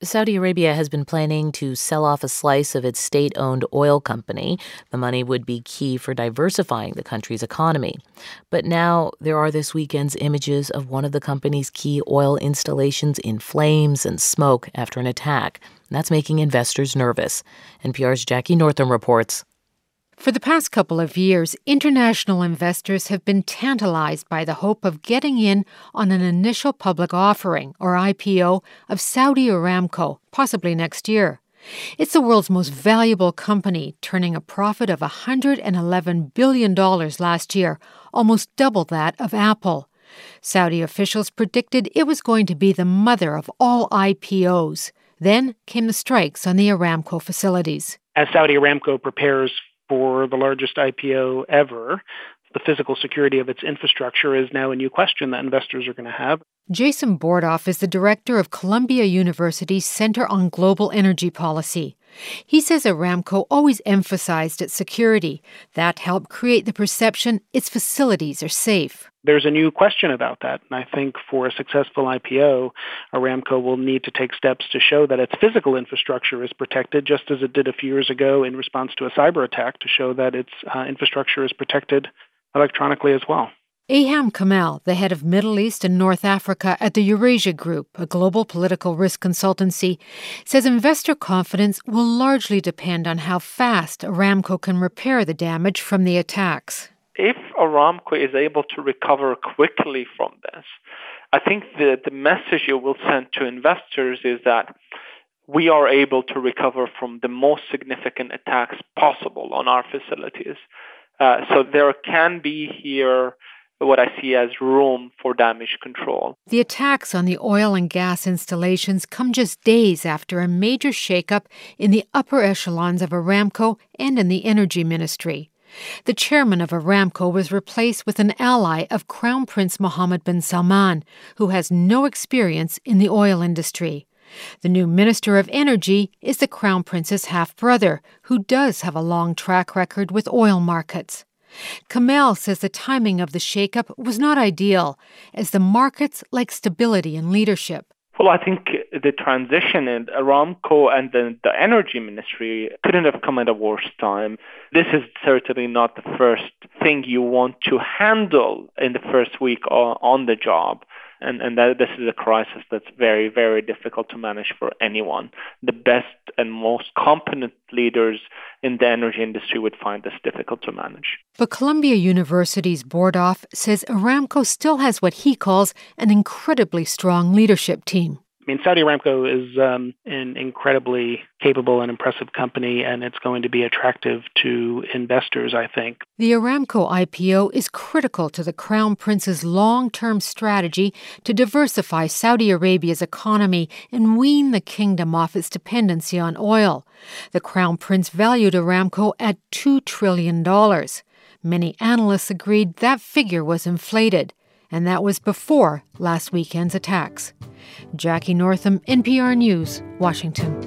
Saudi Arabia has been planning to sell off a slice of its state-owned oil company. The money would be key for diversifying the country's economy. But now there are this weekend's images of one of the company's key oil installations in flames and smoke after an attack. That's making investors nervous. NPR's Jackie Northam reports. For the past couple of years, international investors have been tantalized by the hope of getting in on an initial public offering, or IPO, of Saudi Aramco, possibly next year. It's the world's most valuable company, turning a profit of $111 billion last year, almost double that of Apple. Saudi officials predicted it was going to be the mother of all IPOs. Then came the strikes on the Aramco facilities. As Saudi Aramco prepares for the largest IPO ever, the physical security of its infrastructure is now a new question that investors are going to have. Jason Bordoff is the director of Columbia University's Center on Global Energy Policy. He says Aramco always emphasized its security. That helped create the perception its facilities are safe. There's a new question about that, and I think for a successful IPO, Aramco will need to take steps to show that its physical infrastructure is protected, just as it did a few years ago in response to a cyber attack, to show that its infrastructure is protected electronically as well. Aham Kamal, the head of Middle East and North Africa at the Eurasia Group, a global political risk consultancy, says investor confidence will largely depend on how fast Aramco can repair the damage from the attacks. If Aramco is able to recover quickly from this, I think the message it will send to investors is that we are able to recover from the most significant attacks possible on our facilities. So there can be here what I see as room for damage control. The attacks on the oil and gas installations come just days after a major shakeup in the upper echelons of Aramco and in the energy ministry. The chairman of Aramco was replaced with an ally of Crown Prince Mohammed bin Salman, who has no experience in the oil industry. The new Minister of Energy is the Crown Prince's half-brother, who does have a long track record with oil markets. Kamal says the timing of the shakeup was not ideal, as the markets like stability and leadership. Well, I think the transition in Aramco and the energy ministry couldn't have come at a worse time. This is certainly not the first thing you want to handle in the first week on the job. And that this is a crisis that's very, very difficult to manage for anyone. The best and most competent leaders in the energy industry would find this difficult to manage. But Columbia University's Bordoff says Aramco still has what he calls an incredibly strong leadership team. I mean, Saudi Aramco is an incredibly capable and impressive company, and it's going to be attractive to investors, I think. The Aramco IPO is critical to the Crown Prince's long-term strategy to diversify Saudi Arabia's economy and wean the kingdom off its dependency on oil. The Crown Prince valued Aramco at $2 trillion. Many analysts agreed that figure was inflated. And that was before last weekend's attacks. Jackie Northam, NPR News, Washington.